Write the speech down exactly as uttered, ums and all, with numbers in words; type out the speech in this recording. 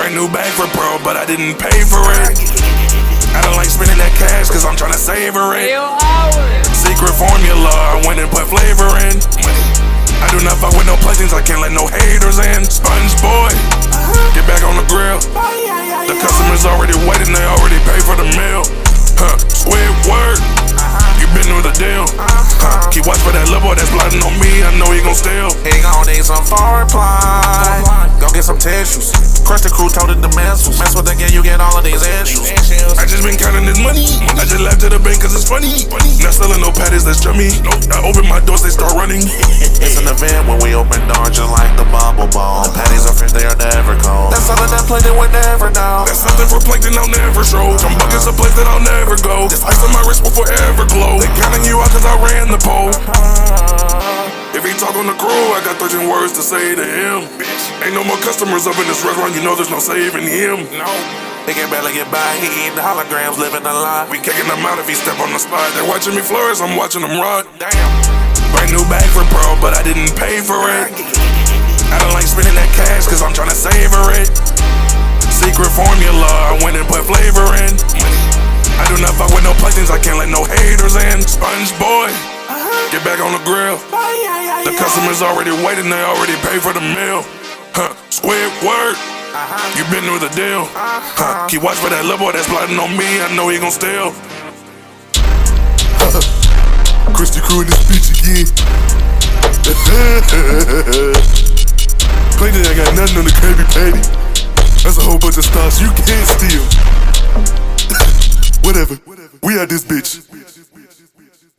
Brand new bag for bro, but I didn't pay for it. I don't like spending that cash cause I'm tryna savor it. Secret formula, I went and put flavor in. I do not fuck with no playthings, I can't let no haters in. Sponge boy, get back on the grill. The customers already waiting, they already pay for the meal. Huh, Squidward, you been through the deal. Huh, keep watch for that little boy that's plotting on me, I know he gon' steal. He gon' need some foreplay. Go get some tissues. Crush the crew, toted the missiles. Mess with the gang, you get all of these issues. I just been counting this money. I just left to the bank cause it's funny. Not selling no patties, that's chummy. Nope, I open my doors, they start running. It's an event when we open doors just like the bubble ball. The patties are fresh, they are never cold. That's something that play they would never know. That's something for plankton I'll never show. Some buckets of place that I'll never go. This ice on my wrist will forever glow. They counting you out cause I ran the pole. If he talk on the crew, I got thirteen words to say to him. Ain't no more customers up in this restaurant, you know there's no saving him. No. He can barely get by, he eating holograms, living a lie. We kicking him out if he step on the spot. They're watching me flourish, I'm watching them rot. Damn. Brand new bag for bro, but I didn't pay for it. I don't like spending that cash cause I'm tryna savor it. Secret formula, I went and put flavor in. I do not fuck with no playthings, I can't let no haters in. Sponge boy, get back on the grill. The customers already waiting, they already pay for the meal. Huh, Squidward, you been through the deal. Huh, keep watch for that little boy that's plotting on me, I know he gon' steal. Christy Crew in this bitch again. Plankton ain't got nothing on the Krabby Patty. That's a whole bunch of stars you can't steal. Whatever, we at this bitch.